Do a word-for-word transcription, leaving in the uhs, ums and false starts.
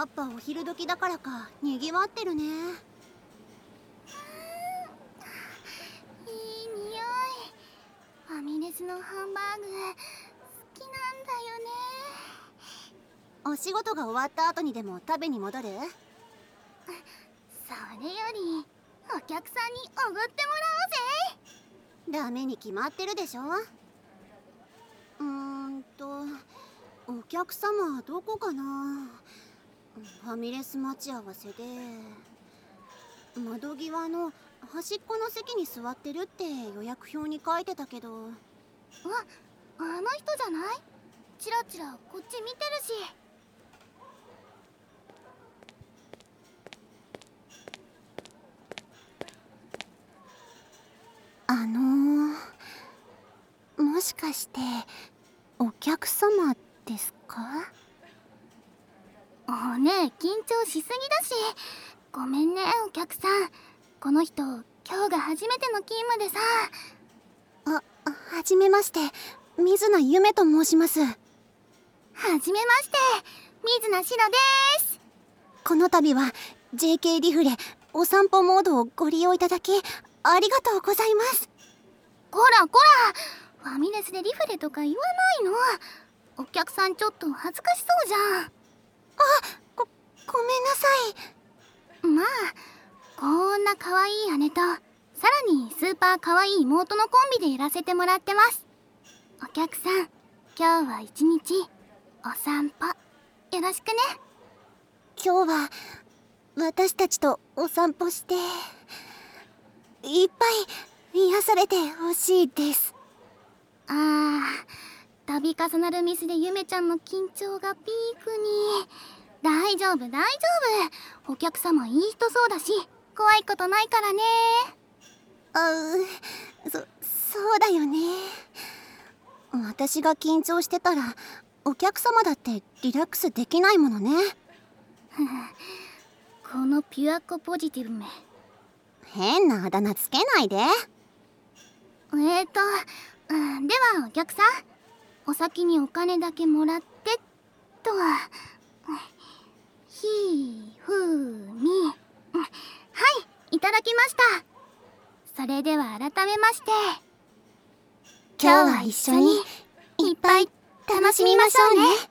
やっぱお昼時だからかにぎわってるね。 いい匂い。ファミレスのハンバーグ好きなんだよね。 お仕事が終わった後にでも食べに戻る？ それよりお客さんにおごってもらおうぜ。 ダメに決まってるでしょ。うーんとお客様はどこかな。ファミレス待ち合わせで窓際の端っこの席に座ってるって予約表に書いてたけど。 あ、あの人じゃない？チラチラこっち見てるし。 あのー、もしかしてお客様ですか？ おねえ、緊張しすぎだし。ごめんねお客さん。この人今日が初めての勤務でさ。 あ、はじめまして、水名ゆめと申します。 はじめまして、水名しろです。 この度は ジェーケー リフレお散歩モードをご利用いただきありがとうございます。 こらこら、ファミレスでリフレとか言わないの。お客さんちょっと恥ずかしそうじゃん。 あ、ご、ごめんなさい。 まあ、こんな可愛い姉とさらにスーパー可愛い妹のコンビでやらせてもらってます。お客さん、今日は一日お散歩よろしくね。 今日は私たちとお散歩していっぱい癒されてほしいです。 あー、度重なるミスでゆめちゃんの緊張がピークに。大丈夫大丈夫、お客様いい人そうだし怖いことないからね。 あう、そ、そうだよね。私が緊張してたらお客様だってリラックスできないものね。 このピュアコポジティブめ。 変なあだ名つけないで。 えーと、うん、ではお客さん、お先にお金だけもらってと。ひふみ、はい、いただきました。それでは改めまして、 今日は一緒にいっぱい楽しみましょうね。